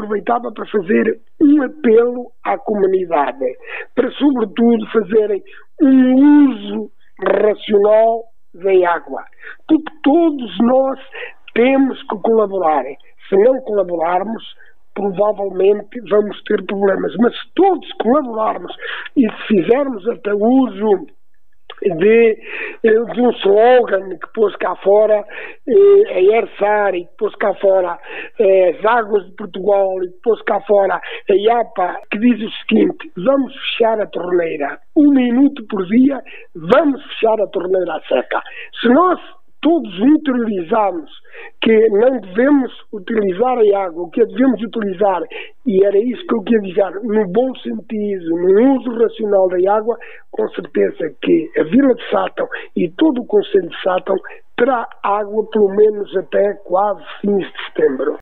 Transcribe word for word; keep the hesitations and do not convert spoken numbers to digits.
aproveitava para fazer um apelo à comunidade, para sobretudo fazerem um uso racional da água, porque todos nós temos que colaborar. Se não colaborarmos, provavelmente vamos ter problemas, mas se todos colaborarmos e se fizermos até uso De, de um slogan que pôs cá fora eh, a ERSAR, e que pôs cá fora eh, as Águas de Portugal, e que pôs cá fora a IAPA, que diz o seguinte: vamos fechar a torneira um minuto por dia, vamos fechar a torneira à seca. Se nós todos interiorizarmos que não devemos utilizar a água, que a devemos utilizar, e era isso que eu queria dizer, no bom sentido, no uso racional da água, com certeza que a Vila de Sátão e todo o Concelho de Sátão terá água pelo menos até quase fins de setembro.